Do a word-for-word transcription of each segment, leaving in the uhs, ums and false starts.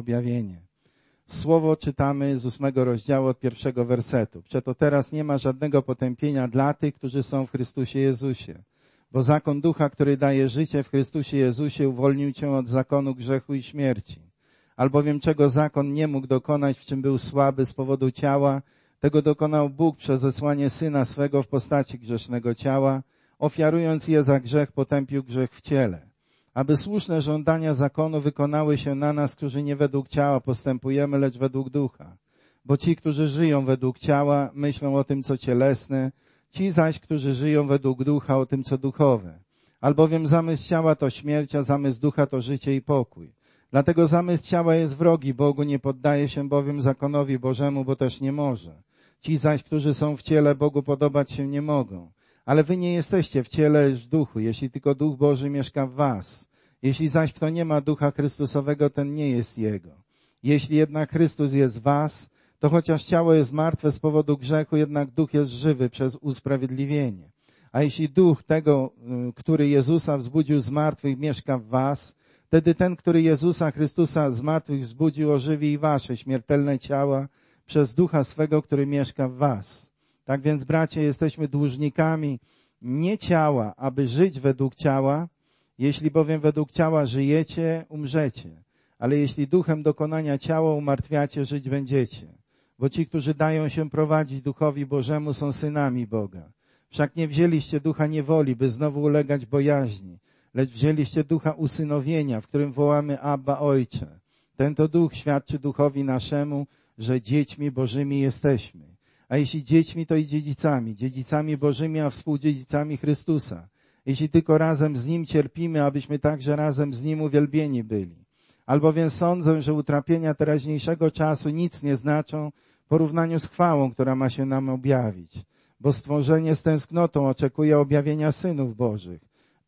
objawienie. Słowo czytamy z ósmego rozdziału od pierwszego wersetu. Przeto teraz nie ma żadnego potępienia dla tych, którzy są w Chrystusie Jezusie. Bo zakon ducha, który daje życie w Chrystusie Jezusie, uwolnił cię od zakonu grzechu i śmierci. Albowiem czego zakon nie mógł dokonać, w czym był słaby z powodu ciała, tego dokonał Bóg przez zesłanie Syna swego w postaci grzesznego ciała, ofiarując je za grzech, potępił grzech w ciele. Aby słuszne żądania zakonu wykonały się na nas, którzy nie według ciała postępujemy, lecz według ducha. Bo ci, którzy żyją według ciała, myślą o tym, co cielesne, ci zaś, którzy żyją według ducha, o tym, co duchowe. Albowiem zamysł ciała to śmierć, a zamysł ducha to życie i pokój. Dlatego zamysł ciała jest wrogi Bogu, nie poddaje się bowiem zakonowi Bożemu, bo też nie może. Ci zaś, którzy są w ciele, Bogu podobać się nie mogą. Ale wy nie jesteście w ciele, lecz w duchu, jeśli tylko Duch Boży mieszka w was. Jeśli zaś kto nie ma Ducha Chrystusowego, ten nie jest Jego. Jeśli jednak Chrystus jest w was, to chociaż ciało jest martwe z powodu grzechu, jednak Duch jest żywy przez usprawiedliwienie. A jeśli Duch tego, który Jezusa wzbudził z martwych, mieszka w was, wtedy ten, który Jezusa Chrystusa z martwych wzbudził, ożywi i wasze śmiertelne ciała przez Ducha swego, który mieszka w was. Tak więc, bracia, jesteśmy dłużnikami nie ciała, aby żyć według ciała. Jeśli bowiem według ciała żyjecie, umrzecie. Ale jeśli duchem dokonania ciała umartwiacie, żyć będziecie. Bo ci, którzy dają się prowadzić Duchowi Bożemu, są synami Boga. Wszak nie wzięliście ducha niewoli, by znowu ulegać bojaźni, lecz wzięliście ducha usynowienia, w którym wołamy Abba, Ojcze. Ten to duch świadczy duchowi naszemu, że dziećmi Bożymi jesteśmy. A jeśli dziećmi, to i dziedzicami, dziedzicami Bożymi, a współdziedzicami Chrystusa. Jeśli tylko razem z Nim cierpimy, abyśmy także razem z Nim uwielbieni byli. Albowiem sądzę, że utrapienia teraźniejszego czasu nic nie znaczą w porównaniu z chwałą, która ma się nam objawić. Bo stworzenie z tęsknotą oczekuje objawienia synów Bożych.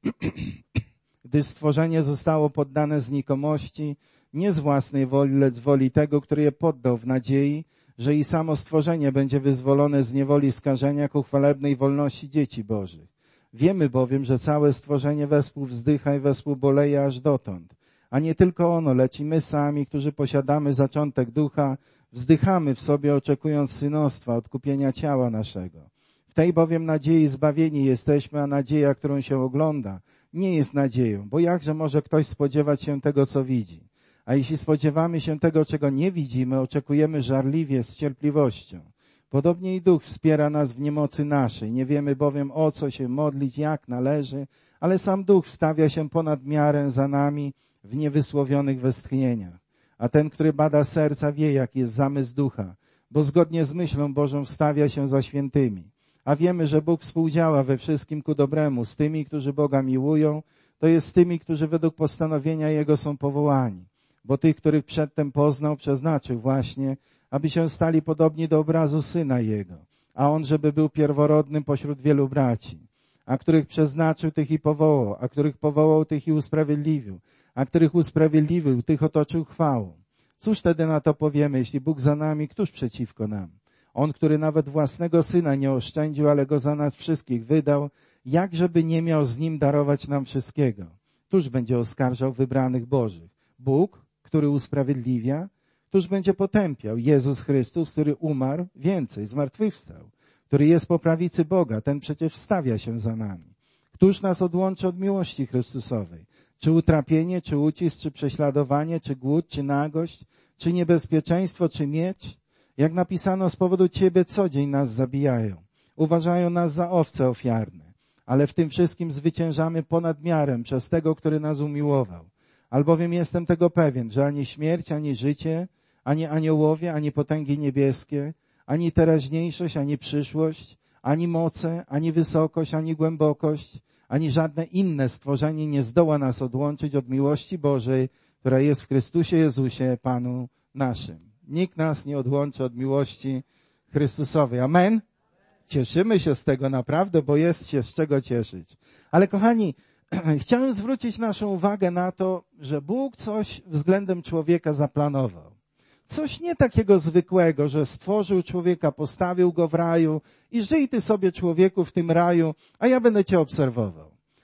Gdyż stworzenie zostało poddane znikomości, nie z własnej woli, lecz z woli tego, który je poddał w nadziei, że i samo stworzenie będzie wyzwolone z niewoli skażenia ku chwalebnej wolności dzieci Bożych. Wiemy bowiem, że całe stworzenie wespół wzdycha i wespół boleje aż dotąd. A nie tylko ono, lecz i my sami, którzy posiadamy zaczątek ducha, wzdychamy w sobie, oczekując synostwa, odkupienia ciała naszego. W tej bowiem nadziei zbawieni jesteśmy, a nadzieja, którą się ogląda, nie jest nadzieją, bo jakże może ktoś spodziewać się tego, co widzi? A jeśli spodziewamy się tego, czego nie widzimy, oczekujemy żarliwie, z cierpliwością. Podobnie i Duch wspiera nas w niemocy naszej. Nie wiemy bowiem, o co się modlić, jak należy, ale sam Duch wstawia się ponad miarę za nami w niewysłowionych westchnieniach. A ten, który bada serca, wie, jak jest zamysł Ducha, bo zgodnie z myślą Bożą wstawia się za świętymi. A wiemy, że Bóg współdziała we wszystkim ku dobremu z tymi, którzy Boga miłują, to jest z tymi, którzy według postanowienia Jego są powołani. Bo tych, których przedtem poznał, przeznaczył właśnie, aby się stali podobni do obrazu Syna Jego, a On, żeby był pierworodnym pośród wielu braci. A których przeznaczył, tych i powołał, a których powołał, tych i usprawiedliwił, a których usprawiedliwił, tych otoczył chwałą. Cóż wtedy na to powiemy, jeśli Bóg za nami, któż przeciwko nam? On, który nawet własnego Syna nie oszczędził, ale Go za nas wszystkich wydał, jak żeby nie miał z Nim darować nam wszystkiego? Któż będzie oskarżał wybranych Bożych? Bóg, który usprawiedliwia? Któż będzie potępiał? Jezus Chrystus, który umarł, więcej, zmartwychwstał, który jest po prawicy Boga, ten przecież wstawia się za nami. Któż nas odłączy od miłości Chrystusowej? Czy utrapienie, czy ucisk, czy prześladowanie, czy głód, czy nagość, czy niebezpieczeństwo, czy miecz? Jak napisano, z powodu Ciebie co dzień nas zabijają. Uważają nas za owce ofiarne. Ale w tym wszystkim zwyciężamy ponad miarę przez tego, który nas umiłował. Albowiem jestem tego pewien, że ani śmierć, ani życie, ani aniołowie, ani potęgi niebieskie, ani teraźniejszość, ani przyszłość, ani moce, ani wysokość, ani głębokość, ani żadne inne stworzenie nie zdoła nas odłączyć od miłości Bożej, która jest w Chrystusie Jezusie, Panu naszym. Nikt nas nie odłączy od miłości Chrystusowej. Amen? Cieszymy się z tego naprawdę, bo jest się z czego cieszyć. Ale kochani, chciałem zwrócić naszą uwagę na to, że Bóg coś względem człowieka zaplanował. Coś nie takiego zwykłego, że stworzył człowieka, postawił go w raju i żyj ty sobie, człowieku, w tym raju, a ja będę cię obserwował.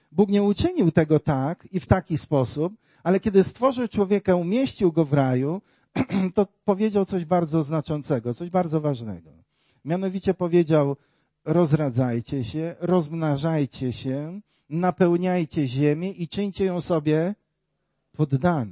Bóg nie uczynił tego tak i w taki sposób, ale kiedy stworzył człowieka, umieścił go w raju, to powiedział coś bardzo znaczącego, coś bardzo ważnego. Mianowicie powiedział, rozradzajcie się, rozmnażajcie się, napełniajcie ziemię i czyńcie ją sobie poddaną.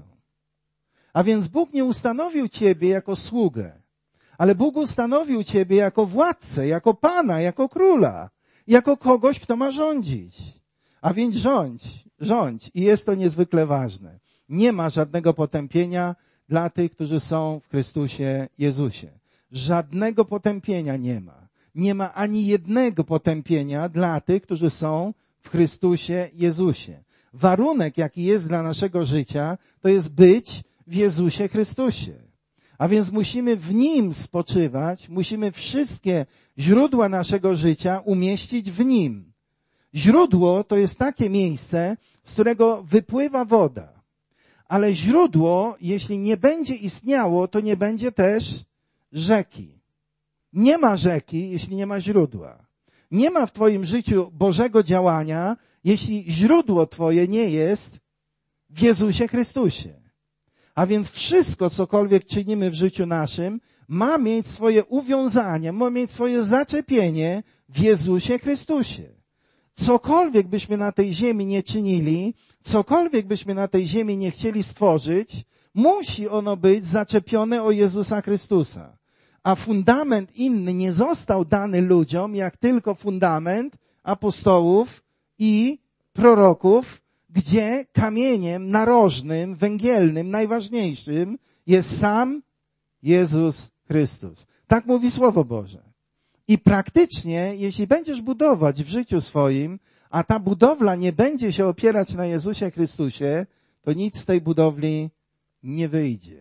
A więc Bóg nie ustanowił ciebie jako sługę, ale Bóg ustanowił ciebie jako władcę, jako Pana, jako króla, jako kogoś, kto ma rządzić. A więc rządź, rządź. I jest to niezwykle ważne. Nie ma żadnego potępienia dla tych, którzy są w Chrystusie Jezusie. Żadnego potępienia nie ma. Nie ma ani jednego potępienia dla tych, którzy są w Chrystusie Jezusie. Warunek, jaki jest dla naszego życia, to jest być w Jezusie Chrystusie. A więc musimy w Nim spoczywać, musimy wszystkie źródła naszego życia umieścić w Nim. Źródło to jest takie miejsce, z którego wypływa woda. Ale źródło, jeśli nie będzie istniało, to nie będzie też rzeki. Nie ma rzeki, jeśli nie ma źródła. Nie ma w twoim życiu Bożego działania, jeśli źródło twoje nie jest w Jezusie Chrystusie. A więc wszystko, cokolwiek czynimy w życiu naszym, ma mieć swoje uwiązanie, ma mieć swoje zaczepienie w Jezusie Chrystusie. Cokolwiek byśmy na tej ziemi nie czynili, cokolwiek byśmy na tej ziemi nie chcieli stworzyć, musi ono być zaczepione o Jezusa Chrystusa. A fundament inny nie został dany ludziom, jak tylko fundament apostołów i proroków, gdzie kamieniem narożnym, węgielnym, najważniejszym jest sam Jezus Chrystus. Tak mówi Słowo Boże. I praktycznie, jeśli będziesz budować w życiu swoim, a ta budowla nie będzie się opierać na Jezusie Chrystusie, to nic z tej budowli nie wyjdzie.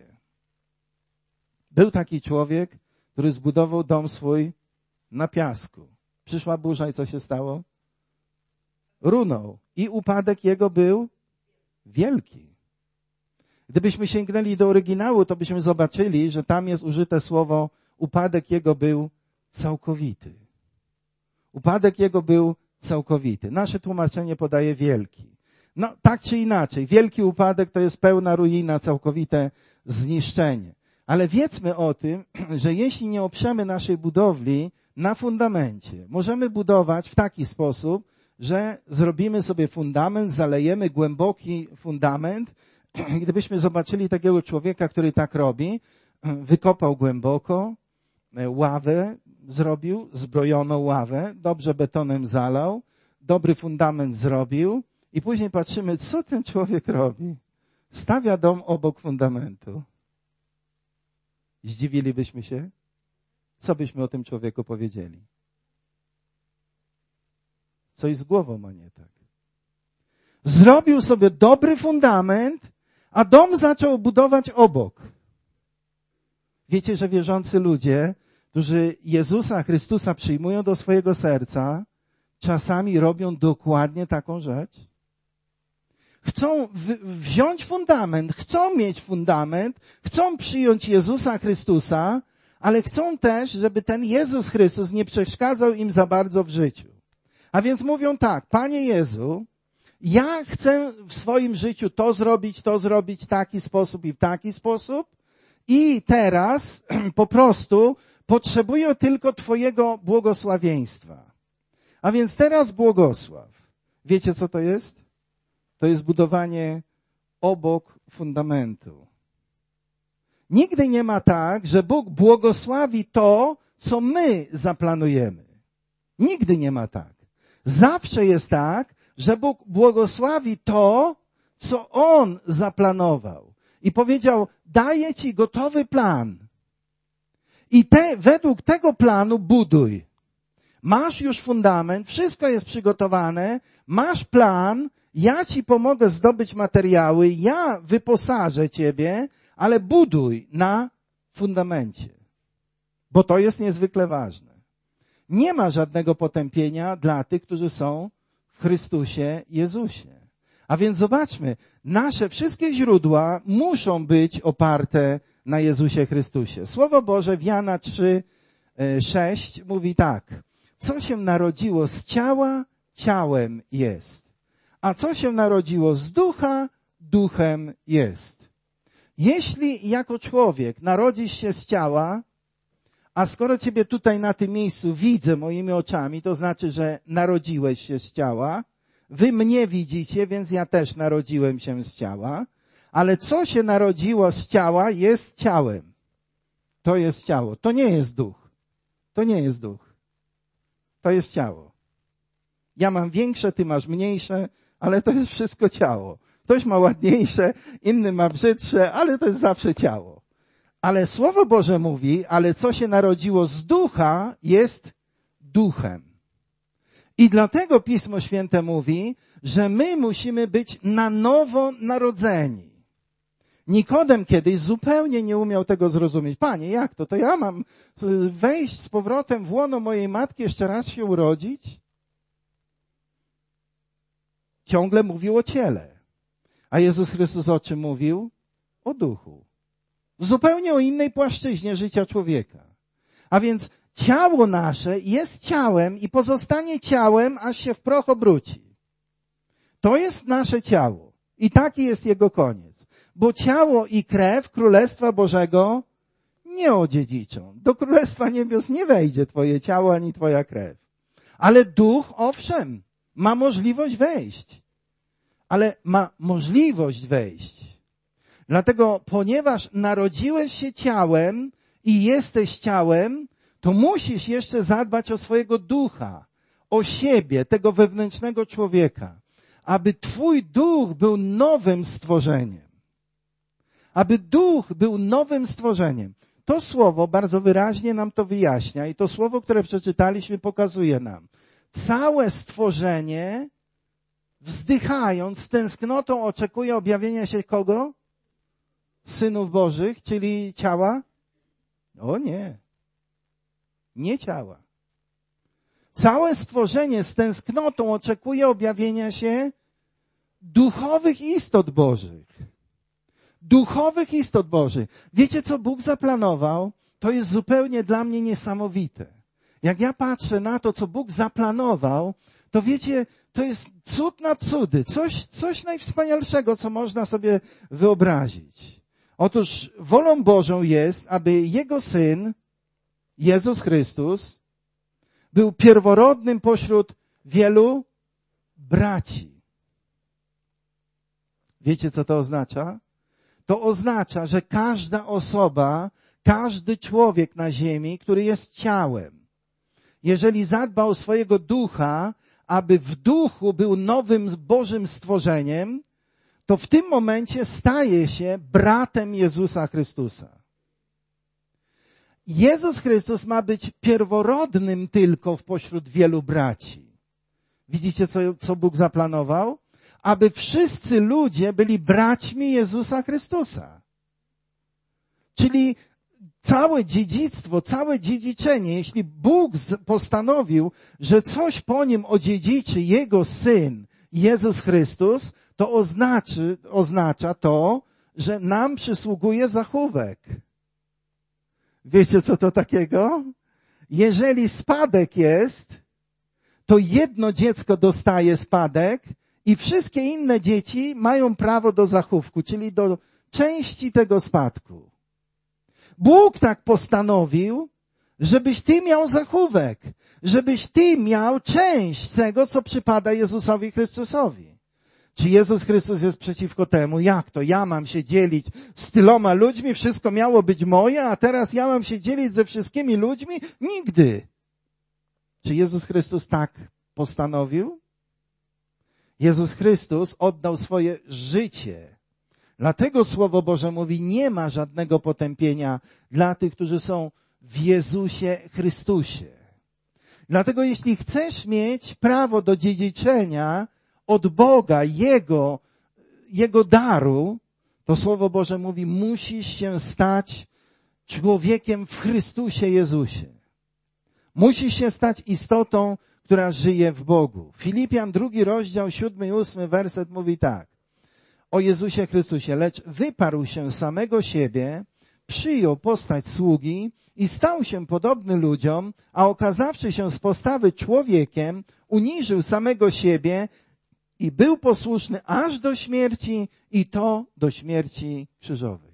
Był taki człowiek, który zbudował dom swój na piasku. Przyszła burza i co się stało? Runął. I upadek jego był wielki. Gdybyśmy sięgnęli do oryginału, to byśmy zobaczyli, że tam jest użyte słowo upadek jego był całkowity. Upadek jego był całkowity. Nasze tłumaczenie podaje wielki. No, tak czy inaczej, wielki upadek to jest pełna ruina, całkowite zniszczenie. Ale wiedzmy o tym, że jeśli nie oprzemy naszej budowli na fundamencie, możemy budować w taki sposób, że zrobimy sobie fundament, zalejemy głęboki fundament. Gdybyśmy zobaczyli takiego człowieka, który tak robi, wykopał głęboko, ławę zrobił, zbrojoną ławę, dobrze betonem zalał, dobry fundament zrobił i później patrzymy, co ten człowiek robi. Stawia dom obok fundamentu. Zdziwilibyśmy się? Co byśmy o tym człowieku powiedzieli? Coś z głową ma nie tak. Zrobił sobie dobry fundament, a dom zaczął budować obok. Wiecie, że wierzący ludzie, którzy Jezusa Chrystusa przyjmują do swojego serca, czasami robią dokładnie taką rzecz? Chcą w- wziąć fundament, chcą mieć fundament, chcą przyjąć Jezusa Chrystusa, ale chcą też, żeby ten Jezus Chrystus nie przeszkadzał im za bardzo w życiu. A więc mówią tak, Panie Jezu, ja chcę w swoim życiu to zrobić, to zrobić w taki sposób i w taki sposób i teraz po prostu potrzebuję tylko Twojego błogosławieństwa. A więc teraz błogosław. Wiecie, co to jest? To jest budowanie obok fundamentu. Nigdy nie ma tak, że Bóg błogosławi to, co my zaplanujemy. Nigdy nie ma tak. Zawsze jest tak, że Bóg błogosławi to, co On zaplanował. I powiedział, daję Ci gotowy plan. I te, według tego planu buduj. Masz już fundament, wszystko jest przygotowane, masz plan, ja Ci pomogę zdobyć materiały, ja wyposażę Ciebie, ale buduj na fundamencie. Bo to jest niezwykle ważne. Nie ma żadnego potępienia dla tych, którzy są w Chrystusie Jezusie. A więc zobaczmy, nasze wszystkie źródła muszą być oparte na Jezusie Chrystusie. Słowo Boże w Jana trzy, sześć mówi tak. Co się narodziło z ciała, ciałem jest. A co się narodziło z ducha, duchem jest. Jeśli jako człowiek narodzisz się z ciała, a skoro ciebie tutaj na tym miejscu widzę moimi oczami, to znaczy, że narodziłeś się z ciała. Wy mnie widzicie, więc ja też narodziłem się z ciała. Ale co się narodziło z ciała, jest ciałem. To jest ciało. To nie jest duch. To nie jest duch. To jest ciało. Ja mam większe, ty masz mniejsze, ale to jest wszystko ciało. Ktoś ma ładniejsze, inny ma brzydsze, ale to jest zawsze ciało. Ale Słowo Boże mówi, ale co się narodziło z ducha, jest duchem. I dlatego Pismo Święte mówi, że my musimy być na nowo narodzeni. Nikodem kiedyś zupełnie nie umiał tego zrozumieć. Panie, jak to? To ja mam wejść z powrotem w łono mojej matki, jeszcze raz się urodzić? Ciągle mówił o ciele. A Jezus Chrystus o czym mówił? O duchu. Zupełnie o innej płaszczyźnie życia człowieka. A więc ciało nasze jest ciałem i pozostanie ciałem, aż się w proch obróci. To jest nasze ciało. I taki jest jego koniec. Bo ciało i krew Królestwa Bożego nie odziedziczą. Do Królestwa Niebios nie wejdzie twoje ciało ani twoja krew. Ale duch, owszem, ma możliwość wejść. Ale ma możliwość wejść. Dlatego, ponieważ narodziłeś się ciałem i jesteś ciałem, to musisz jeszcze zadbać o swojego ducha, o siebie, tego wewnętrznego człowieka, aby twój duch był nowym stworzeniem. Aby duch był nowym stworzeniem. To słowo bardzo wyraźnie nam to wyjaśnia i to słowo, które przeczytaliśmy, pokazuje nam. Całe stworzenie, wzdychając, z tęsknotą oczekuje objawienia się kogo? Synów Bożych, czyli ciała? O nie. Nie ciała. Całe stworzenie z tęsknotą oczekuje objawienia się duchowych istot Bożych. Duchowych istot Bożych. Wiecie, co Bóg zaplanował? To jest zupełnie dla mnie niesamowite. Jak ja patrzę na to, co Bóg zaplanował, to wiecie, to jest cud na cudy. Coś, coś najwspanialszego, co można sobie wyobrazić. Otóż wolą Bożą jest, aby Jego Syn, Jezus Chrystus, był pierworodnym pośród wielu braci. Wiecie, co to oznacza? To oznacza, że każda osoba, każdy człowiek na ziemi, który jest ciałem, jeżeli zadba o swojego ducha, aby w duchu był nowym Bożym stworzeniem, to w tym momencie staje się bratem Jezusa Chrystusa. Jezus Chrystus ma być pierworodnym tylko w pośród wielu braci. Widzicie, co, co Bóg zaplanował? Aby wszyscy ludzie byli braćmi Jezusa Chrystusa. Czyli całe dziedzictwo, całe dziedziczenie, jeśli Bóg postanowił, że coś po nim odziedziczy Jego Syn, Jezus Chrystus, to oznaczy, oznacza to, że nam przysługuje zachówek. Wiecie, co to takiego? Jeżeli spadek jest, to jedno dziecko dostaje spadek i wszystkie inne dzieci mają prawo do zachówku, czyli do części tego spadku. Bóg tak postanowił, żebyś ty miał zachówek, żebyś ty miał część tego, co przypada Jezusowi Chrystusowi. Czy Jezus Chrystus jest przeciwko temu? Jak to? Ja mam się dzielić z tyloma ludźmi, wszystko miało być moje, a teraz ja mam się dzielić ze wszystkimi ludźmi? Nigdy. Czy Jezus Chrystus tak postanowił? Jezus Chrystus oddał swoje życie. Dlatego Słowo Boże mówi, nie ma żadnego potępienia dla tych, którzy są w Jezusie Chrystusie. Dlatego jeśli chcesz mieć prawo do dziedziczenia od Boga, Jego, Jego daru, to Słowo Boże mówi, musisz się stać człowiekiem w Chrystusie Jezusie. Musisz się stać istotą, która żyje w Bogu. Filipian drugi rozdział, siódmy i ósmy werset mówi tak. O Jezusie Chrystusie, lecz wyparł się samego siebie, przyjął postać sługi i stał się podobny ludziom, a okazawszy się z postawy człowiekiem, uniżył samego siebie i był posłuszny aż do śmierci i to do śmierci krzyżowej.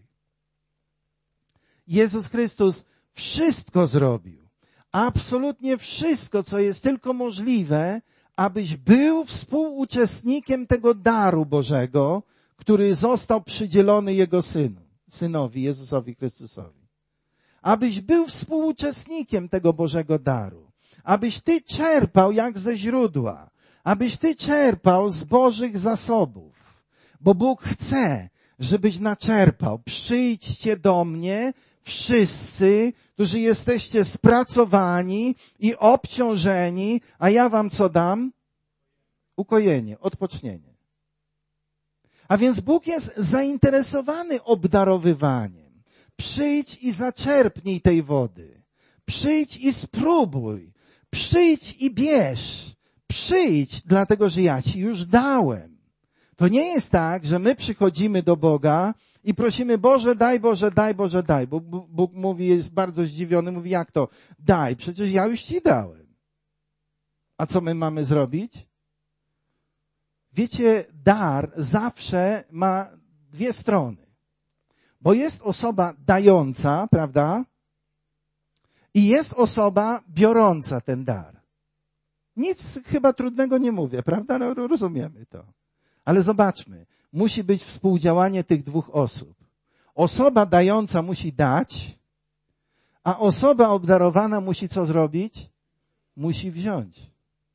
Jezus Chrystus wszystko zrobił. Absolutnie wszystko, co jest tylko możliwe, abyś był współuczestnikiem tego daru Bożego, który został przydzielony Jego Synu, Synowi, Jezusowi Chrystusowi. Abyś był współuczestnikiem tego Bożego daru. Abyś ty czerpał jak ze źródła. Abyś ty czerpał z Bożych zasobów. Bo Bóg chce, żebyś naczerpał. Przyjdźcie do mnie wszyscy, którzy jesteście spracowani i obciążeni, a ja wam co dam? Ukojenie, odpocznienie. A więc Bóg jest zainteresowany obdarowywaniem. Przyjdź i zaczerpnij tej wody. Przyjdź i spróbuj. Przyjdź i bierz. Przyjdź, dlatego że ja ci już dałem. To nie jest tak, że my przychodzimy do Boga i prosimy, Boże, daj, Boże, daj, Boże, daj. Bóg, Bóg mówi, jest bardzo zdziwiony, mówi, jak to? Daj, przecież ja już ci dałem. A co my mamy zrobić? Wiecie, dar zawsze ma dwie strony. Bo jest osoba dająca, prawda? I jest osoba biorąca ten dar. Nic chyba trudnego nie mówię, prawda? No, rozumiemy to. Ale zobaczmy, musi być współdziałanie tych dwóch osób. Osoba dająca musi dać, a osoba obdarowana musi co zrobić? Musi wziąć.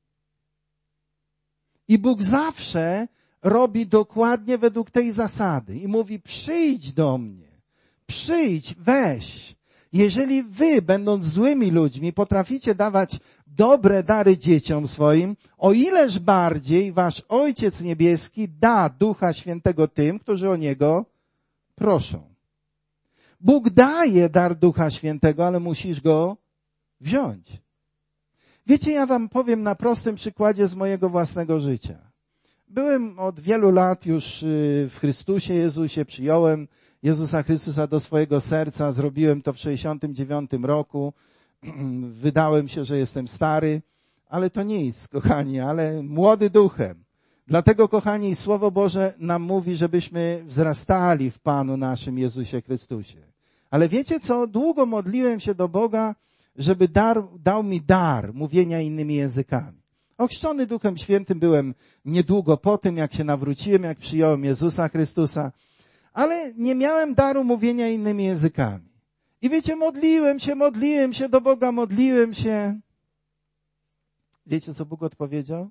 I Bóg zawsze robi dokładnie według tej zasady i mówi, przyjdź do mnie, przyjdź, weź. Jeżeli wy, będąc złymi ludźmi, potraficie dawać dobre dary dzieciom swoim, o ileż bardziej wasz Ojciec Niebieski da Ducha Świętego tym, którzy o Niego proszą. Bóg daje dar Ducha Świętego, ale musisz go wziąć. Wiecie, ja wam powiem na prostym przykładzie z mojego własnego życia. Byłem od wielu lat już w Chrystusie Jezusie, przyjąłem Jezusa Chrystusa do swojego serca, zrobiłem to w sześćdziesiątym dziewiątym roku. Wydałem się, że jestem stary, ale to nic, kochani, ale młody duchem. Dlatego, kochani, Słowo Boże nam mówi, żebyśmy wzrastali w Panu naszym Jezusie Chrystusie. Ale wiecie co? Długo modliłem się do Boga, żeby dar, dał mi dar mówienia innymi językami. Ochrzczony Duchem Świętym byłem niedługo po tym, jak się nawróciłem, jak przyjąłem Jezusa Chrystusa, ale nie miałem daru mówienia innymi językami. I wiecie, modliłem się, modliłem się do Boga, modliłem się. Wiecie, co Bóg odpowiedział?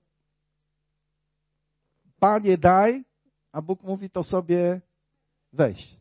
Panie, daj, a Bóg mówi, to sobie weź.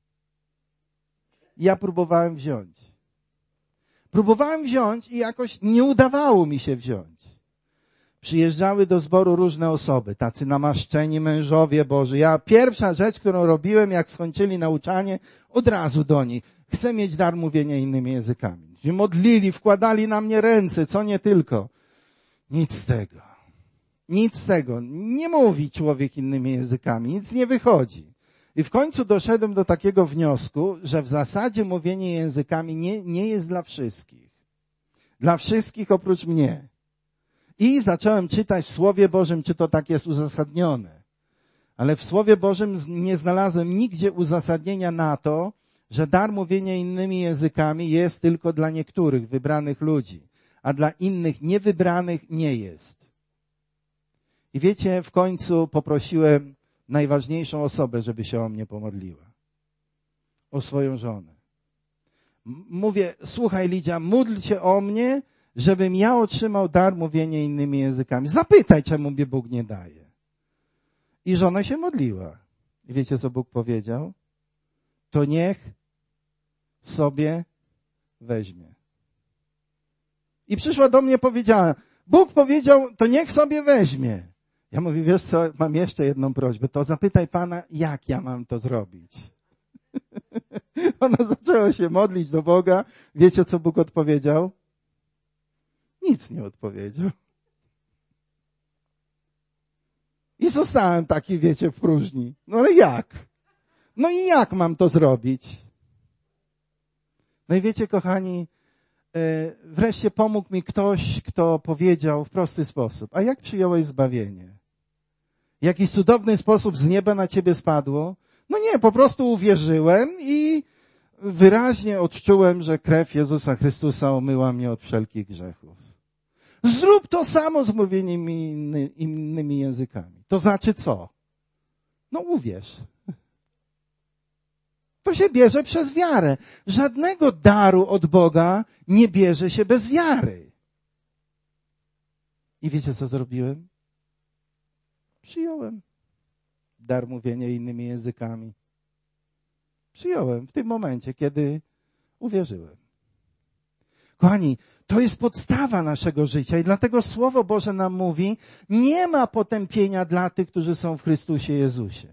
Ja próbowałem wziąć. Próbowałem wziąć i jakoś nie udawało mi się wziąć. Przyjeżdżały do zboru różne osoby, tacy namaszczeni mężowie Boży. Ja pierwsza rzecz, którą robiłem, jak skończyli nauczanie, od razu do nich. Chcę mieć dar mówienia innymi językami. Się modlili, wkładali na mnie ręce, co nie tylko. Nic z tego. Nic z tego. Nie mówi człowiek innymi językami. Nic nie wychodzi. I w końcu doszedłem do takiego wniosku, że w zasadzie mówienie językami nie, nie jest dla wszystkich. Dla wszystkich oprócz mnie. I zacząłem czytać w Słowie Bożym, czy to tak jest uzasadnione. Ale w Słowie Bożym nie znalazłem nigdzie uzasadnienia na to, że dar mówienia innymi językami jest tylko dla niektórych wybranych ludzi, a dla innych niewybranych nie jest. I wiecie, w końcu poprosiłem najważniejszą osobę, żeby się o mnie pomodliła. O swoją żonę. Mówię, słuchaj Lidia, módl się o mnie, żebym ja otrzymał dar mówienia innymi językami. Zapytaj, czemu mnie Bóg nie daje. I żona się modliła. I wiecie, co Bóg powiedział? To niech sobie weźmie. I przyszła do mnie i powiedziała, Bóg powiedział, to niech sobie weźmie. Ja mówię, wiesz co, mam jeszcze jedną prośbę, to zapytaj Pana, jak ja mam to zrobić. Ona zaczęła się modlić do Boga. Wiecie, co Bóg odpowiedział? Nic nie odpowiedział. I zostałem taki, wiecie, w próżni. No ale jak? No i jak mam to zrobić? No i wiecie, kochani, wreszcie pomógł mi ktoś, kto powiedział w prosty sposób, a jak przyjąłeś zbawienie? W jakiś cudowny sposób z nieba na ciebie spadło? No nie, po prostu uwierzyłem i wyraźnie odczułem, że krew Jezusa Chrystusa omyła mnie od wszelkich grzechów. Zrób to samo z mówieniem inny, innymi językami. To znaczy co? No uwierz. To się bierze przez wiarę. Żadnego daru od Boga nie bierze się bez wiary. I wiecie, co zrobiłem? Przyjąłem dar mówienia innymi językami. Przyjąłem w tym momencie, kiedy uwierzyłem. Kochani, to jest podstawa naszego życia i dlatego Słowo Boże nam mówi, nie ma potępienia dla tych, którzy są w Chrystusie Jezusie.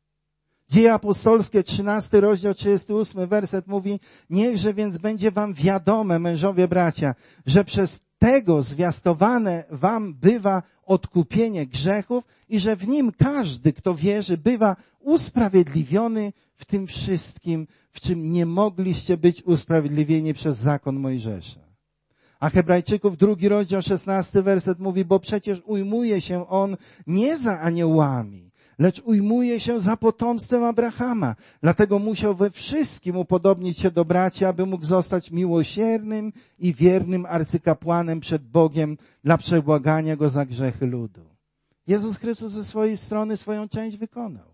Dzieje apostolskie, trzynasty rozdział, trzydziesty ósmy werset mówi, niechże więc będzie wam wiadome, mężowie bracia, że przez tego zwiastowane wam bywa odkupienie grzechów i że w nim każdy, kto wierzy, bywa usprawiedliwiony w tym wszystkim, w czym nie mogliście być usprawiedliwieni przez zakon Mojżesza. A Hebrajczyków drugi rozdział, szesnasty werset mówi, bo przecież ujmuje się on nie za aniołami, lecz ujmuje się za potomstwem Abrahama. Dlatego musiał we wszystkim upodobnić się do braci, aby mógł zostać miłosiernym i wiernym arcykapłanem przed Bogiem dla przebłagania go za grzechy ludu. Jezus Chrystus ze swojej strony swoją część wykonał.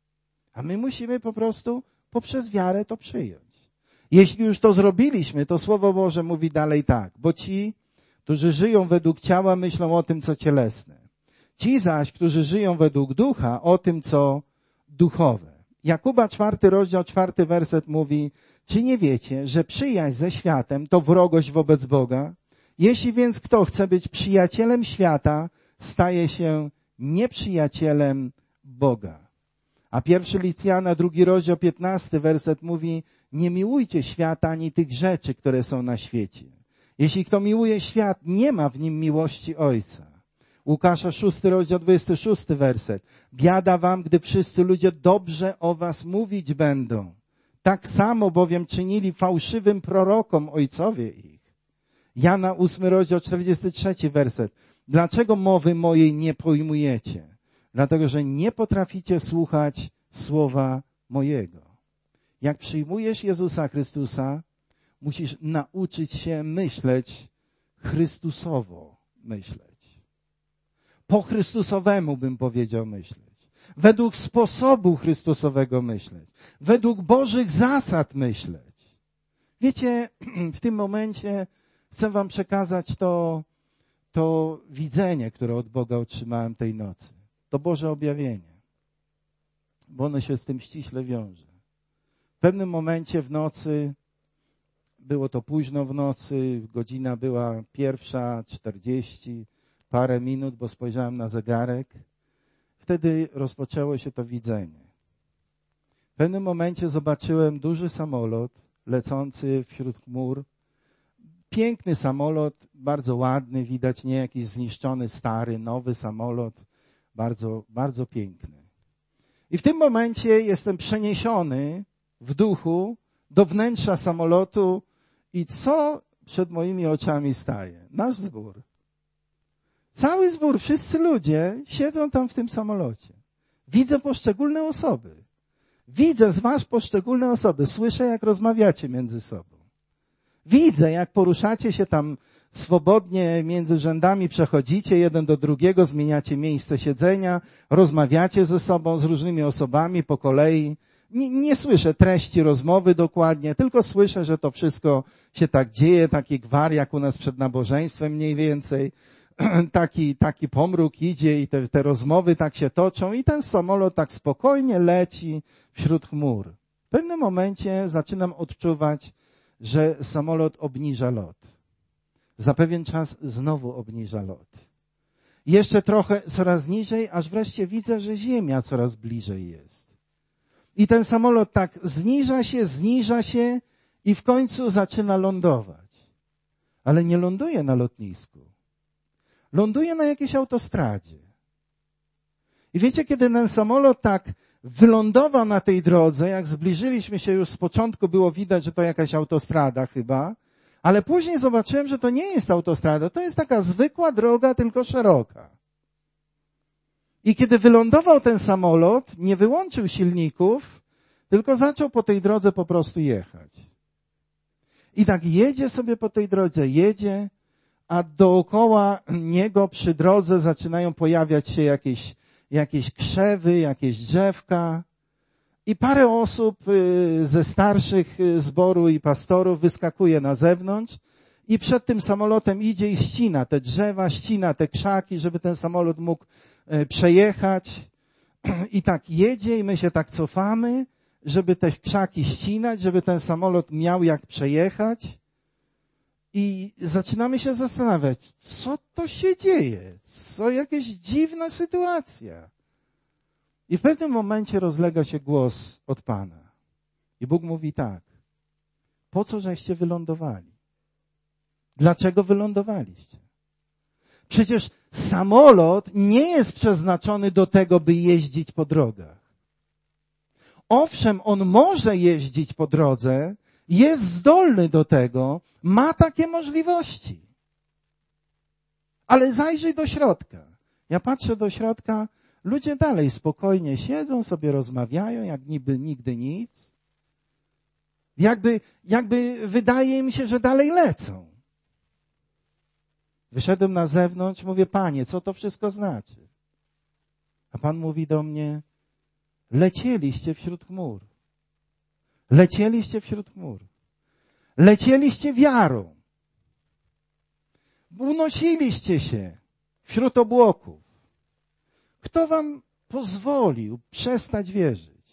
A my musimy po prostu poprzez wiarę to przyjąć. Jeśli już to zrobiliśmy, to Słowo Boże mówi dalej tak, bo ci, którzy żyją według ciała, myślą o tym, co cielesne. Ci zaś, którzy żyją według ducha, o tym, co duchowe. Jakuba czwarty rozdział, czwarty werset mówi, czy nie wiecie, że przyjaźń ze światem to wrogość wobec Boga? Jeśli więc kto chce być przyjacielem świata, staje się nieprzyjacielem Boga. A pierwszy list Jana, drugi rozdział, piętnasty werset mówi, nie miłujcie świata ani tych rzeczy, które są na świecie. Jeśli kto miłuje świat, nie ma w nim miłości Ojca. Łukasza szósty rozdział, dwudziesty szósty werset. Biada wam, gdy wszyscy ludzie dobrze o was mówić będą. Tak samo bowiem czynili fałszywym prorokom ojcowie ich. Jana ósmy rozdział, czterdziesty trzeci werset. Dlaczego mowy mojej nie pojmujecie? Dlatego, że nie potraficie słuchać słowa mojego. Jak przyjmujesz Jezusa Chrystusa, musisz nauczyć się myśleć Chrystusowo myśleć. Po Chrystusowemu bym powiedział myśleć. Według sposobu Chrystusowego myśleć. Według Bożych zasad myśleć. Wiecie, w tym momencie chcę wam przekazać to, to widzenie, które od Boga otrzymałem tej nocy. To Boże objawienie. Bo ono się z tym ściśle wiąże. W pewnym momencie w nocy, było to późno w nocy, godzina była pierwsza, czterdzieści, parę minut, bo spojrzałem na zegarek. Wtedy rozpoczęło się to widzenie. W pewnym momencie zobaczyłem duży samolot lecący wśród chmur. Piękny samolot, bardzo ładny, widać nie jakiś zniszczony, stary, nowy samolot. Bardzo, bardzo piękny. I w tym momencie jestem przeniesiony w duchu do wnętrza samolotu i co przed moimi oczami staje? Nasz zbór. Cały zbór, wszyscy ludzie siedzą tam w tym samolocie. Widzę poszczególne osoby. Widzę z was poszczególne osoby. Słyszę, jak rozmawiacie między sobą. Widzę, jak poruszacie się tam swobodnie między rzędami, przechodzicie jeden do drugiego, zmieniacie miejsce siedzenia, rozmawiacie ze sobą, z różnymi osobami po kolei. Nie, nie słyszę treści rozmowy dokładnie, tylko słyszę, że to wszystko się tak dzieje, taki gwar jak u nas przed nabożeństwem mniej więcej. Taki, taki pomruk idzie i te, te rozmowy tak się toczą i ten samolot tak spokojnie leci wśród chmur. W pewnym momencie zaczynam odczuwać, że samolot obniża lot. Za pewien czas znowu obniża lot. Jeszcze trochę coraz niżej, aż wreszcie widzę, że ziemia coraz bliżej jest. I ten samolot tak zniża się, zniża się i w końcu zaczyna lądować. Ale nie ląduje na lotnisku. Ląduje na jakiejś autostradzie. I wiecie, kiedy ten samolot tak wylądował na tej drodze, jak zbliżyliśmy się już z początku, było widać, że to jakaś autostrada chyba, ale później zobaczyłem, że to nie jest autostrada, to jest taka zwykła droga, tylko szeroka. I kiedy wylądował ten samolot, nie wyłączył silników, tylko zaczął po tej drodze po prostu jechać. I tak jedzie sobie po tej drodze, jedzie, a dookoła niego przy drodze zaczynają pojawiać się jakieś, jakieś krzewy, jakieś drzewka. I parę osób ze starszych zboru i pastorów wyskakuje na zewnątrz i przed tym samolotem idzie i ścina te drzewa, ścina te krzaki, żeby ten samolot mógł przejechać. I tak jedzie i my się tak cofamy, żeby te krzaki ścinać, żeby ten samolot miał jak przejechać. I zaczynamy się zastanawiać, co to się dzieje? Co jakaś dziwna sytuacja. I w pewnym momencie rozlega się głos od Pana. I Bóg mówi tak. Po co żeście wylądowali? Dlaczego wylądowaliście? Przecież samolot nie jest przeznaczony do tego, by jeździć po drogach. Owszem, on może jeździć po drodze, jest zdolny do tego, ma takie możliwości. Ale zajrzyj do środka. Ja patrzę do środka, ludzie dalej spokojnie siedzą, sobie rozmawiają, jak niby nigdy nic. Jakby, jakby wydaje mi się, że dalej lecą. Wyszedłem na zewnątrz, mówię, Panie, co to wszystko znaczy? A Pan mówi do mnie, lecieliście wśród chmur. Lecieliście wśród chmur. Lecieliście wiarą. Unosiliście się wśród obłoków. Kto wam pozwolił przestać wierzyć?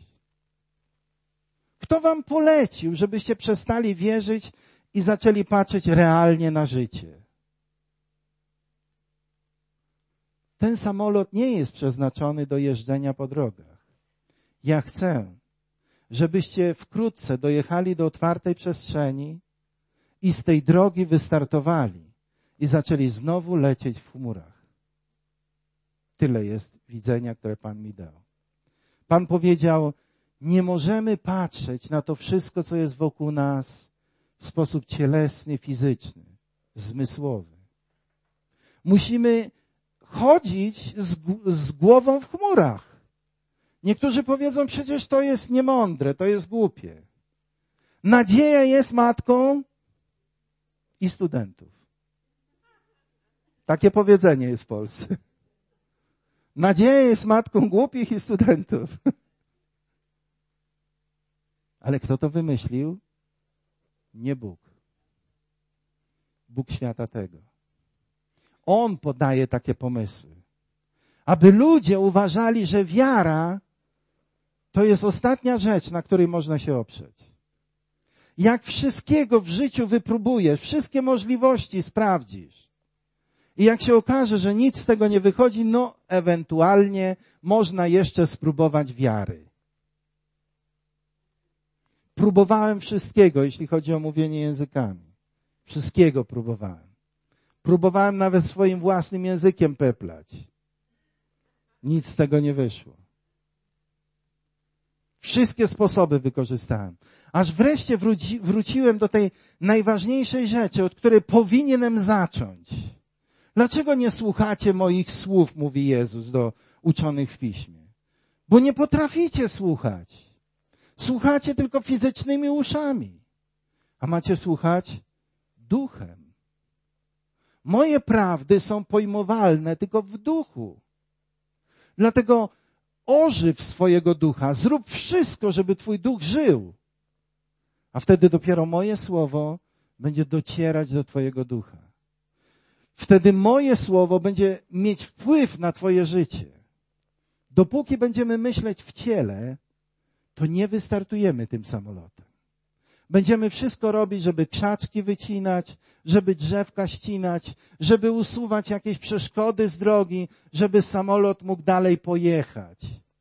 Kto wam polecił, żebyście przestali wierzyć i zaczęli patrzeć realnie na życie? Ten samolot nie jest przeznaczony do jeżdżenia po drogach. Ja chcę, żebyście wkrótce dojechali do otwartej przestrzeni i z tej drogi wystartowali i zaczęli znowu lecieć w chmurach. Tyle jest widzenia, które Pan mi dał. Pan powiedział, nie możemy patrzeć na to wszystko, co jest wokół nas w sposób cielesny, fizyczny, zmysłowy. Musimy chodzić z, z głową w chmurach. Niektórzy powiedzą, przecież to jest niemądre, to jest głupie. Nadzieja jest matką i studentów. Takie powiedzenie jest w Polsce. Nadzieja jest matką głupich i studentów. Ale kto to wymyślił? Nie Bóg. Bóg świata tego. On podaje takie pomysły. Aby ludzie uważali, że wiara to jest ostatnia rzecz, na której można się oprzeć. Jak wszystkiego w życiu wypróbujesz, wszystkie możliwości sprawdzisz i jak się okaże, że nic z tego nie wychodzi, no ewentualnie można jeszcze spróbować wiary. Próbowałem wszystkiego, jeśli chodzi o mówienie językami. Wszystkiego próbowałem. Próbowałem nawet swoim własnym językiem peplać. Nic z tego nie wyszło. Wszystkie sposoby wykorzystałem. Aż wreszcie wróci, wróciłem do tej najważniejszej rzeczy, od której powinienem zacząć. Dlaczego nie słuchacie moich słów, mówi Jezus do uczonych w Piśmie? Bo nie potraficie słuchać. Słuchacie tylko fizycznymi uszami. A macie słuchać duchem. Moje prawdy są pojmowalne tylko w duchu. Dlatego ożyw swojego ducha, zrób wszystko, żeby twój duch żył. A wtedy dopiero moje słowo będzie docierać do twojego ducha. Wtedy moje słowo będzie mieć wpływ na twoje życie. Dopóki będziemy myśleć w ciele, to nie wystartujemy tym samolotem. Będziemy wszystko robić, żeby krzaczki wycinać, żeby drzewka ścinać, żeby usuwać jakieś przeszkody z drogi, żeby samolot mógł dalej pojechać.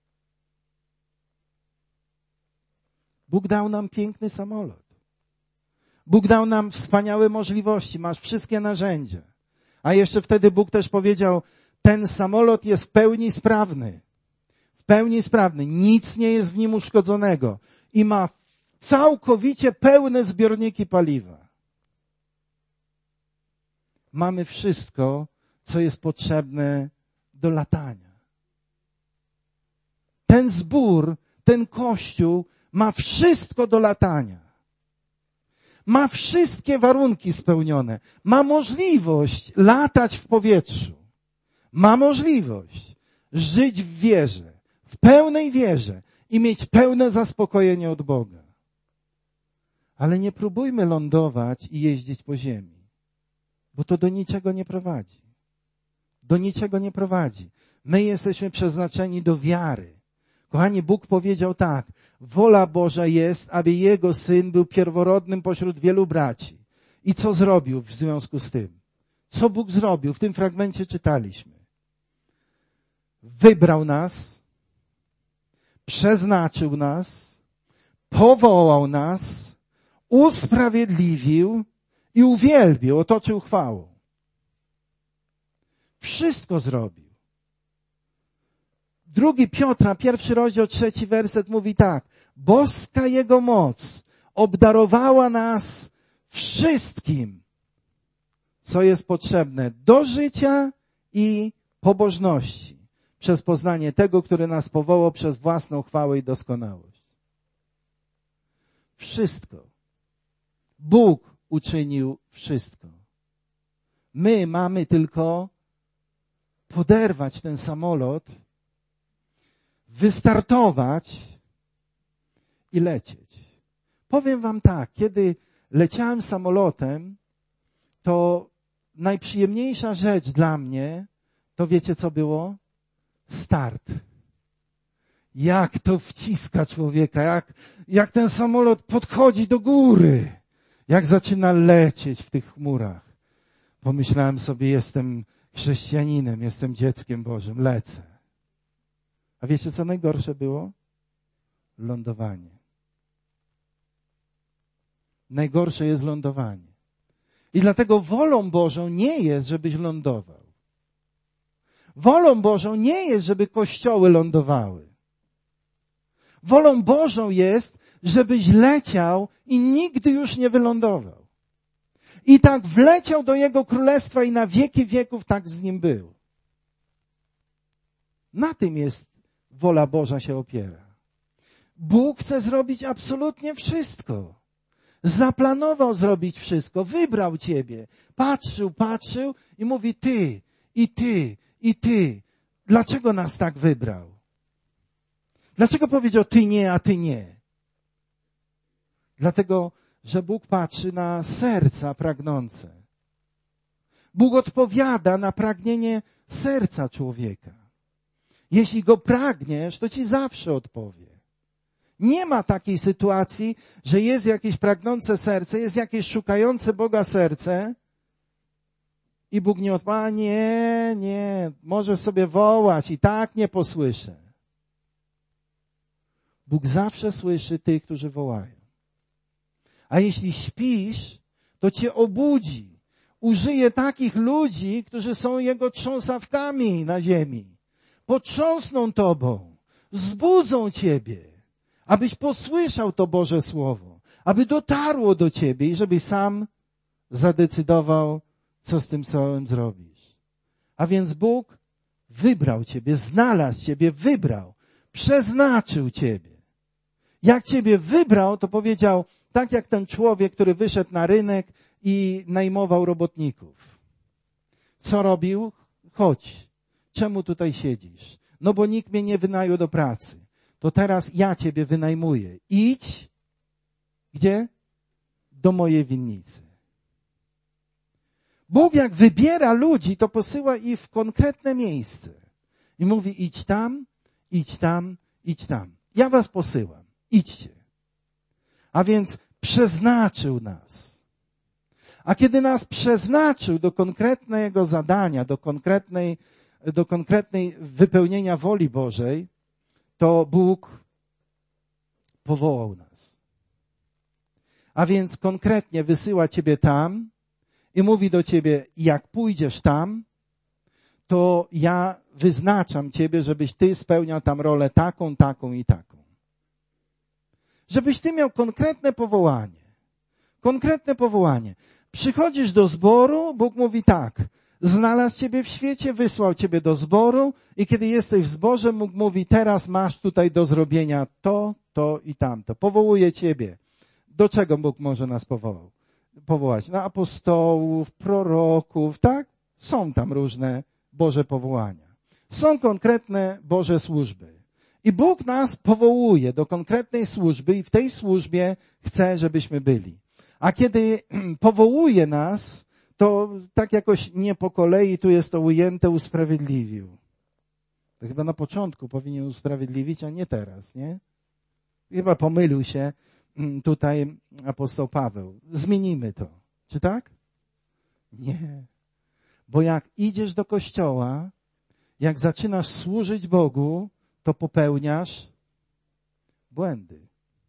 Bóg dał nam piękny samolot. Bóg dał nam wspaniałe możliwości, masz wszystkie narzędzia. A jeszcze wtedy Bóg też powiedział, ten samolot jest w pełni sprawny. W pełni sprawny. Nic nie jest w nim uszkodzonego. I ma całkowicie pełne zbiorniki paliwa. Mamy wszystko, co jest potrzebne do latania. ten zbór, ten Kościół ma wszystko do latania. Ma wszystkie warunki spełnione. Ma możliwość latać w powietrzu. Ma możliwość żyć w wierze, w pełnej wierze i mieć pełne zaspokojenie od Boga. Ale nie próbujmy lądować i jeździć po ziemi, bo to do niczego nie prowadzi. Do niczego nie prowadzi. My jesteśmy przeznaczeni do wiary. Kochani, Bóg powiedział tak, wola Boża jest, aby Jego Syn był pierworodnym pośród wielu braci. I co zrobił w związku z tym? Co Bóg zrobił? W tym fragmencie czytaliśmy. Wybrał nas, przeznaczył nas, powołał nas, usprawiedliwił i uwielbił, otoczył chwałą. Wszystko zrobił. Drugi Piotra, pierwszy rozdział, trzeci werset mówi tak. Boska Jego moc obdarowała nas wszystkim, co jest potrzebne do życia i pobożności, przez poznanie tego, który nas powołał przez własną chwałę i doskonałość. Wszystko. Bóg uczynił wszystko. My mamy tylko poderwać ten samolot, wystartować i lecieć. Powiem wam tak, kiedy leciałem samolotem, to najprzyjemniejsza rzecz dla mnie, to wiecie co było? Start. Jak to wciska człowieka, jak, jak ten samolot podchodzi do góry, jak zaczyna lecieć w tych chmurach. Pomyślałem sobie, jestem chrześcijaninem, jestem dzieckiem Bożym, lecę. A wiecie, co najgorsze było? Lądowanie. Najgorsze jest lądowanie. I dlatego wolą Bożą nie jest, żebyś lądował. Wolą Bożą nie jest, żeby kościoły lądowały. Wolą Bożą jest, żebyś leciał i nigdy już nie wylądował. I tak wleciał do Jego Królestwa i na wieki wieków tak z Nim był. Na tym jest wola Boża się opiera. Bóg chce zrobić absolutnie wszystko. Zaplanował zrobić wszystko. Wybrał ciebie. Patrzył, patrzył i mówi ty, i ty, i ty. Dlaczego nas tak wybrał? Dlaczego powiedział ty nie, a ty nie? Dlatego, że Bóg patrzy na serca pragnące. Bóg odpowiada na pragnienie serca człowieka. Jeśli go pragniesz, to ci zawsze odpowie. Nie ma takiej sytuacji, że jest jakieś pragnące serce, jest jakieś szukające Boga serce i Bóg nie odpowie, a nie, nie, możesz sobie wołać i tak nie posłyszę. Bóg zawsze słyszy tych, którzy wołają. A jeśli śpisz, to cię obudzi. Użyje takich ludzi, którzy są Jego trząsawkami na ziemi. Potrząsną tobą, zbudzą ciebie, abyś posłyszał to Boże Słowo, aby dotarło do ciebie i żebyś sam zadecydował, co z tym słowem zrobisz. A więc Bóg wybrał ciebie, znalazł ciebie, wybrał, przeznaczył ciebie. Jak ciebie wybrał, to powiedział, tak jak ten człowiek, który wyszedł na rynek i najmował robotników. Co robił? Chodź. Czemu tutaj siedzisz? No bo nikt mnie nie wynajął do pracy. To teraz ja ciebie wynajmuję. Idź. Gdzie? Do mojej winnicy. Bóg jak wybiera ludzi, to posyła ich w konkretne miejsce. I mówi idź tam, idź tam, idź tam. Ja was posyłam. Idźcie. A więc przeznaczył nas. A kiedy nas przeznaczył do konkretnego zadania, do konkretnej, do konkretnej wypełnienia woli Bożej, to Bóg powołał nas. A więc konkretnie wysyła ciebie tam i mówi do ciebie, jak pójdziesz tam, to ja wyznaczam ciebie, żebyś ty spełniał tam rolę taką, taką i taką. Żebyś ty miał konkretne powołanie. Konkretne powołanie. Przychodzisz do zboru, Bóg mówi tak, Znalazł ciebie w świecie, wysłał ciebie do zboru i kiedy jesteś w zborze, Bóg mówi, teraz masz tutaj do zrobienia to, to i tamto. Powołuje ciebie. Do czego Bóg może nas powołał? powołać? Na apostołów, proroków, tak? Są tam różne Boże powołania. Są konkretne Boże służby. I Bóg nas powołuje do konkretnej służby i w tej służbie chce, żebyśmy byli. A kiedy powołuje nas, to tak jakoś nie po kolei, tu jest to ujęte, usprawiedliwił. To chyba na początku powinien usprawiedliwić, a nie teraz, nie? Chyba pomylił się tutaj apostoł Paweł. Zmienimy to. Czy tak? Nie. Bo jak idziesz do kościoła, jak zaczynasz służyć Bogu, to popełniasz błędy.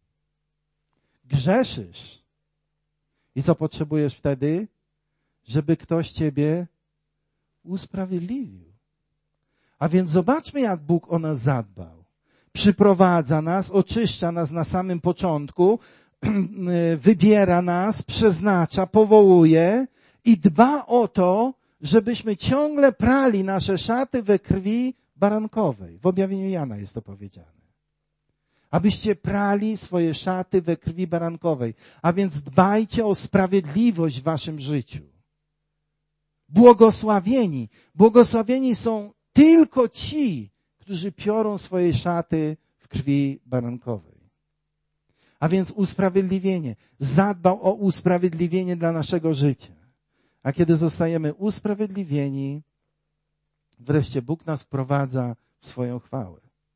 Grzeszysz. I co potrzebujesz wtedy? Żeby ktoś ciebie usprawiedliwił. A więc zobaczmy, jak Bóg o nas zadbał. Przyprowadza nas, oczyszcza nas na samym początku, wybiera nas, przeznacza, powołuje i dba o to, żebyśmy ciągle prali nasze szaty we krwi barankowej. W objawieniu Jana jest to powiedziane. Abyście prali swoje szaty we krwi barankowej. A więc dbajcie o sprawiedliwość w waszym życiu. Błogosławieni. Błogosławieni są tylko ci, którzy piorą swoje szaty w krwi barankowej. A więc usprawiedliwienie. Zadbał o usprawiedliwienie dla naszego życia. A kiedy zostajemy usprawiedliwieni, wreszcie Bóg nas wprowadza w swoją chwałę.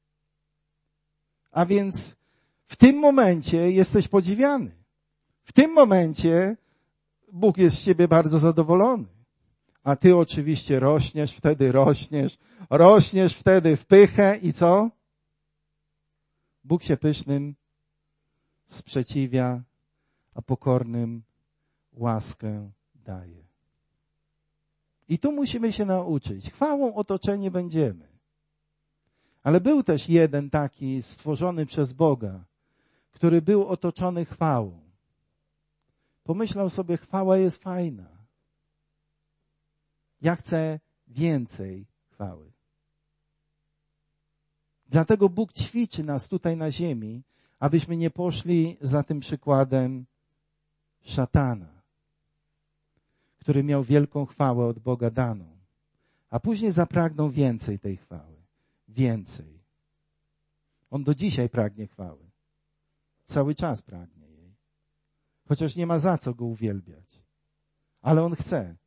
A więc w tym momencie jesteś podziwiany. W tym momencie Bóg jest z ciebie bardzo zadowolony. A ty oczywiście rośniesz, wtedy rośniesz, rośniesz wtedy w pychę i co? Bóg się pysznym sprzeciwia, a pokornym łaskę daje. I tu musimy się nauczyć. Chwałą otoczeni będziemy. Ale był też jeden taki stworzony przez Boga, który był otoczony chwałą. Pomyślał sobie, chwała jest fajna. Ja chcę więcej chwały. Dlatego Bóg ćwiczy nas tutaj na ziemi, abyśmy nie poszli za tym przykładem szatana, który miał wielką chwałę od Boga daną, a później zapragnął więcej tej chwały. Więcej. On do dzisiaj pragnie chwały. Cały czas pragnie jej. Chociaż nie ma za co go uwielbiać. Ale on chce.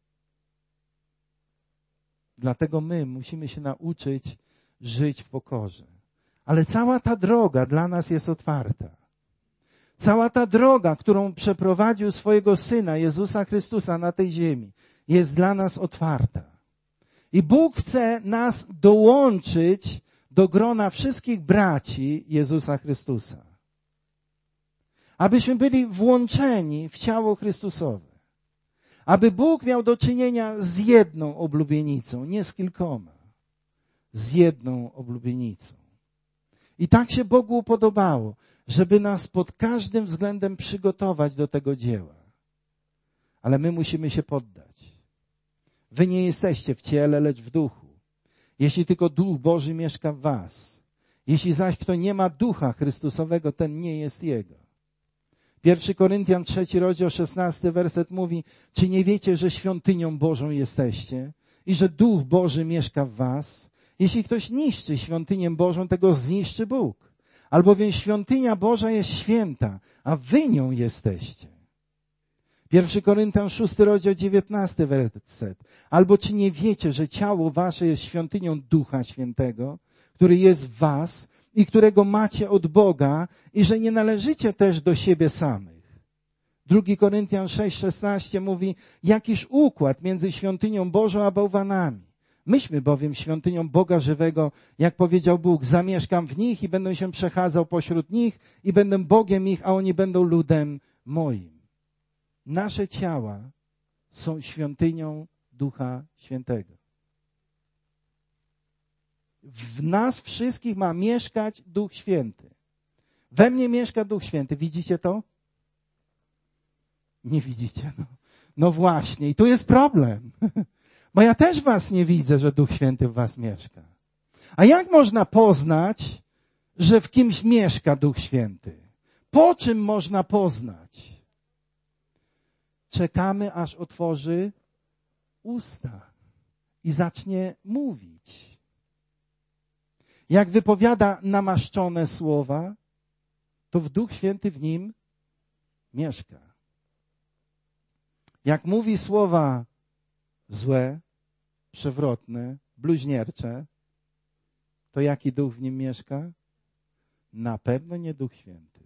Dlatego my musimy się nauczyć żyć w pokorze. Ale cała ta droga dla nas jest otwarta. Cała ta droga, którą przeprowadził swojego Syna, Jezusa Chrystusa na tej ziemi, jest dla nas otwarta. I Bóg chce nas dołączyć do grona wszystkich braci Jezusa Chrystusa. Abyśmy byli włączeni w ciało Chrystusowe. Aby Bóg miał do czynienia z jedną oblubienicą, nie z kilkoma. Z jedną oblubienicą. I tak się Bogu podobało, żeby nas pod każdym względem przygotować do tego dzieła. Ale my musimy się poddać. Wy nie jesteście w ciele, lecz w duchu. Jeśli tylko Duch Boży mieszka w was. Jeśli zaś kto nie ma Ducha Chrystusowego, ten nie jest Jego. Pierwszy Koryntian, trzeci rozdział, szesnasty werset mówi, czy nie wiecie, że świątynią Bożą jesteście i że Duch Boży mieszka w was? Jeśli ktoś niszczy świątynię Bożą, tego zniszczy Bóg. Albowiem świątynia Boża jest święta, a wy nią jesteście. Pierwszy Koryntian, szósty rozdział, dziewiętnasty werset. Albo czy nie wiecie, że ciało wasze jest świątynią Ducha Świętego, który jest w was i którego macie od Boga i że nie należycie też do siebie samych. Drugi Koryntian sześć, szesnaście mówi, jakiż układ między świątynią Bożą a bałwanami. Myśmy bowiem świątynią Boga żywego, jak powiedział Bóg, zamieszkam w nich i będę się przechadzał pośród nich i będę Bogiem ich, a oni będą ludem moim. Nasze ciała są świątynią Ducha Świętego. W nas wszystkich ma mieszkać Duch Święty. We mnie mieszka Duch Święty. Widzicie to? Nie widzicie. No, no właśnie. I tu jest problem. Bo ja też was nie widzę, że Duch Święty w was mieszka. A jak można poznać, że w kimś mieszka Duch Święty? Po czym można poznać? Czekamy, aż otworzy usta i zacznie mówić. Jak wypowiada namaszczone słowa, to w Duch Święty w nim mieszka. Jak mówi słowa złe, przewrotne, bluźniercze, to jaki duch w nim mieszka? Na pewno nie Duch Święty.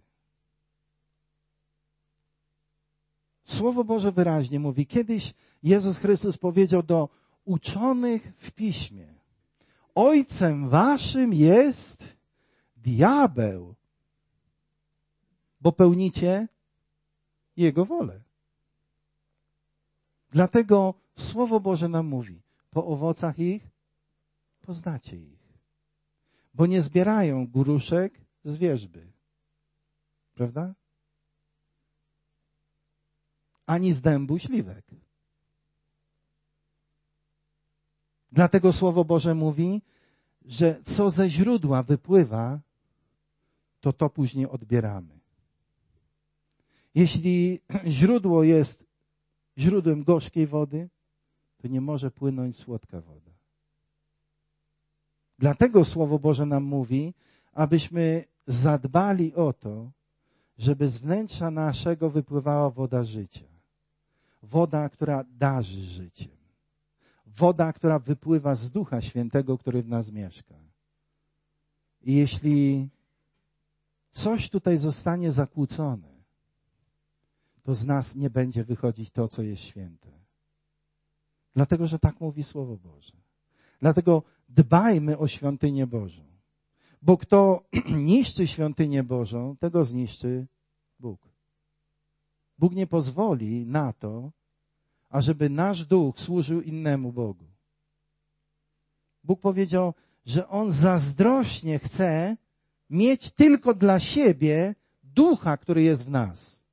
Słowo Boże wyraźnie mówi, kiedyś Jezus Chrystus powiedział do uczonych w Piśmie, ojcem waszym jest diabeł, bo pełnicie Jego wolę. Dlatego Słowo Boże nam mówi, po owocach ich poznacie ich. Bo nie zbierają gruszek z wierzby. Prawda? Ani z dębu śliwek. Dlatego Słowo Boże mówi, że co ze źródła wypływa, to to później odbieramy. Jeśli źródło jest źródłem gorzkiej wody, to nie może płynąć słodka woda. Dlatego Słowo Boże nam mówi, abyśmy zadbali o to, żeby z wnętrza naszego wypływała woda życia. Woda, która darzy życiem. Woda, która wypływa z Ducha Świętego, który w nas mieszka. I jeśli coś tutaj zostanie zakłócone, to z nas nie będzie wychodzić to, co jest święte. Dlatego, że tak mówi Słowo Boże. Dlatego dbajmy o świątynię Bożą. Bo kto niszczy świątynię Bożą, tego zniszczy Bóg. Bóg nie pozwoli na to, ażeby nasz duch służył innemu Bogu. Bóg powiedział, że On zazdrośnie chce mieć tylko dla siebie ducha, który jest w nas.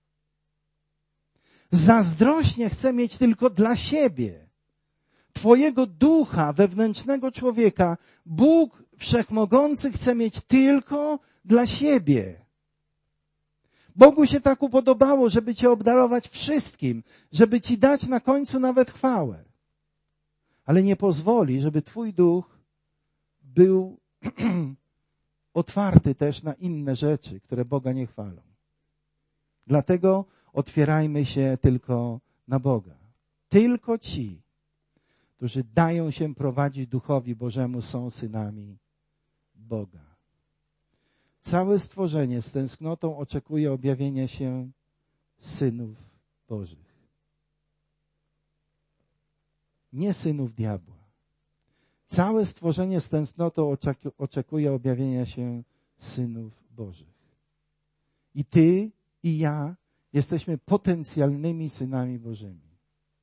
Zazdrośnie chce mieć tylko dla siebie. Twojego ducha wewnętrznego człowieka Bóg Wszechmogący chce mieć tylko dla siebie. Bogu się tak upodobało, żeby Cię obdarować wszystkim, żeby Ci dać na końcu nawet chwałę. Ale nie pozwoli, żeby Twój duch był otwarty też na inne rzeczy, które Boga nie chwalą. Dlatego otwierajmy się tylko na Boga. Tylko ci, którzy dają się prowadzić Duchowi Bożemu, są synami Boga. Całe stworzenie z tęsknotą oczekuje objawienia się synów Bożych. Nie synów diabła. Całe stworzenie z tęsknotą oczekuje objawienia się synów Bożych. I ty i ja jesteśmy potencjalnymi synami Bożymi.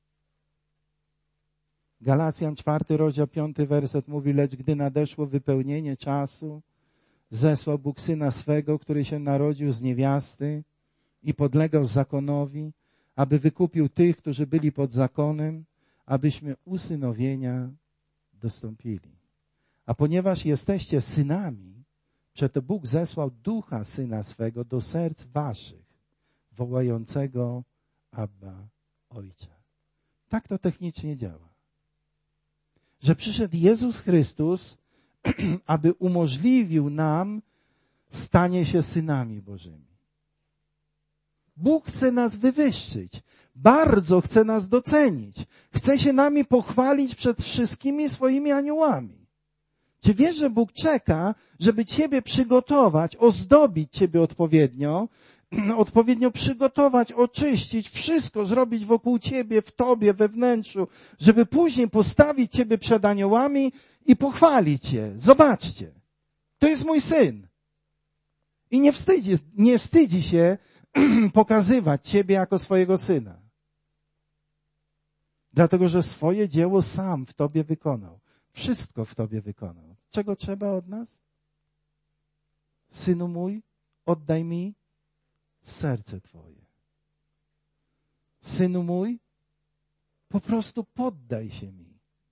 Galacjan czwarty rozdział piąty werset mówi, lecz gdy nadeszło wypełnienie czasu, zesłał Bóg Syna swego, który się narodził z niewiasty i podlegał zakonowi, aby wykupił tych, którzy byli pod zakonem, abyśmy usynowienia dostąpili. A ponieważ jesteście synami, przeto Bóg zesłał Ducha Syna swego do serc waszych, wołającego Abba, Ojcze. Tak to technicznie działa. Że przyszedł Jezus Chrystus, aby umożliwił nam stanie się synami Bożymi. Bóg chce nas wywyższyć. Bardzo chce nas docenić. Chce się nami pochwalić przed wszystkimi swoimi aniołami. Czy wiesz, że Bóg czeka, żeby Ciebie przygotować, ozdobić Ciebie odpowiednio, odpowiednio przygotować, oczyścić, wszystko zrobić wokół Ciebie, w Tobie, we wnętrzu, żeby później postawić Ciebie przed aniołami i pochwalić Cię. Zobaczcie, to jest mój syn. I nie wstydzi, nie wstydzi się pokazywać Ciebie jako swojego syna. Dlatego, że swoje dzieło sam w Tobie wykonał. Wszystko w Tobie wykonał. Czego trzeba od nas? Synu mój, oddaj mi serce Twoje. Synu mój, po prostu poddaj się mi.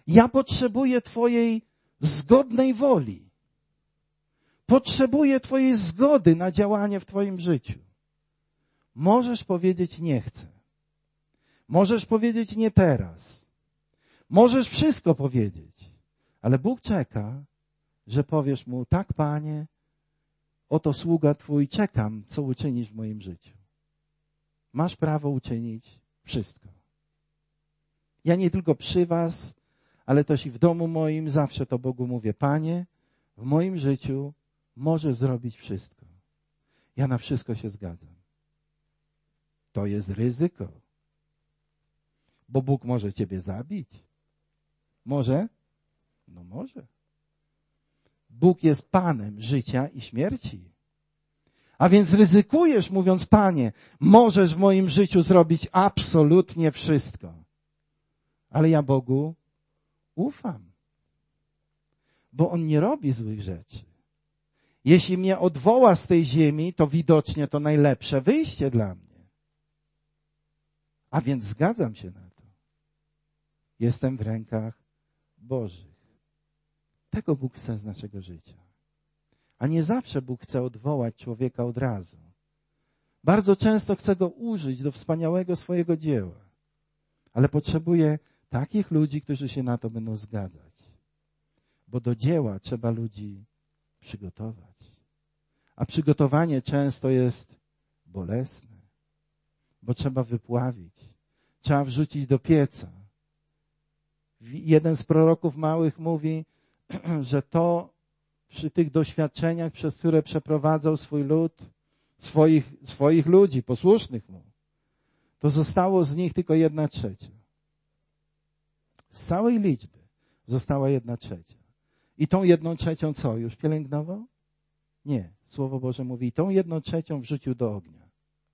Ja potrzebuję Twojej zgodnej woli. Potrzebuję Twojej zgody na działanie w Twoim życiu. Możesz powiedzieć nie chcę. Możesz powiedzieć nie teraz. Możesz wszystko powiedzieć. Ale Bóg czeka, że powiesz Mu, tak Panie, oto sługa Twój, czekam, co uczynisz w moim życiu. Masz prawo uczynić wszystko. Ja nie tylko przy Was, ale też i w domu moim zawsze to Bogu mówię, Panie, w moim życiu możesz zrobić wszystko. Ja na wszystko się zgadzam. To jest ryzyko. Bo Bóg może Ciebie zabić. Może? No może. Bóg jest Panem życia i śmierci. A więc ryzykujesz, mówiąc, Panie, możesz w moim życiu zrobić absolutnie wszystko. Ale ja Bogu ufam. Bo On nie robi złych rzeczy. Jeśli mnie odwoła z tej ziemi, to widocznie to najlepsze wyjście dla mnie. A więc zgadzam się na to. Jestem w rękach Bożych. Tego Bóg chce z naszego życia. A nie zawsze Bóg chce odwołać człowieka od razu. Bardzo często chce go użyć do wspaniałego swojego dzieła. Ale potrzebuje takich ludzi, którzy się na to będą zgadzać. Bo do dzieła trzeba ludzi przygotować. A przygotowanie często jest bolesne. Bo trzeba wypławić. Trzeba wrzucić do pieca. Jeden z proroków małych mówi, że to przy tych doświadczeniach, przez które przeprowadzał swój lud, swoich, swoich ludzi, posłusznych mu, to zostało z nich tylko jedna trzecia. Z całej liczby została jedna trzecia. I tą jedną trzecią co? Już pielęgnował? Nie. Słowo Boże mówi, i tą jedną trzecią wrzucił do ognia.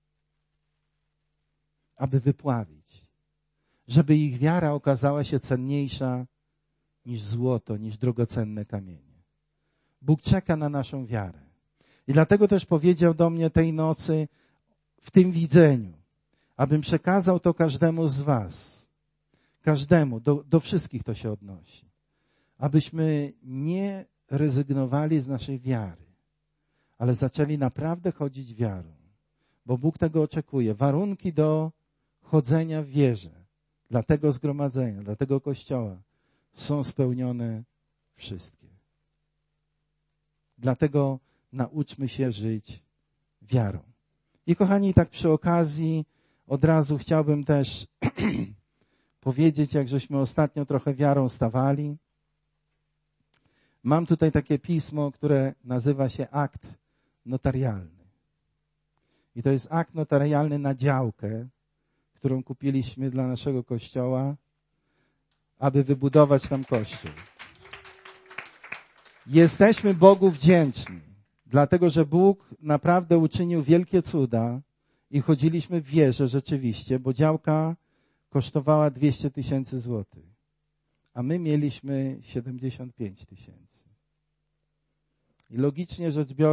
Aby wypławić. Żeby ich wiara okazała się cenniejsza niż złoto, niż drogocenne kamienie. Bóg czeka na naszą wiarę. I dlatego też powiedział do mnie tej nocy w tym widzeniu, abym przekazał to każdemu z was. Każdemu, do, do wszystkich to się odnosi. Abyśmy nie rezygnowali z naszej wiary, ale zaczęli naprawdę chodzić wiarą. Bo Bóg tego oczekuje. Warunki do chodzenia w wierze dla tego zgromadzenia, dla tego kościoła są spełnione wszystkie. Dlatego nauczmy się żyć wiarą. I kochani, tak przy okazji od razu chciałbym też powiedzieć, jak żeśmy ostatnio trochę wiarą stawali. Mam tutaj takie pismo, które nazywa się akt notarialny. I to jest akt notarialny na działkę, którą kupiliśmy dla naszego kościoła, aby wybudować tam kościół. Jesteśmy Bogu wdzięczni, dlatego że Bóg naprawdę uczynił wielkie cuda i chodziliśmy w wierze rzeczywiście, bo działka kosztowała dwieście tysięcy złotych, a my mieliśmy siedemdziesiąt pięć tysięcy. I logicznie rzecz biorąc,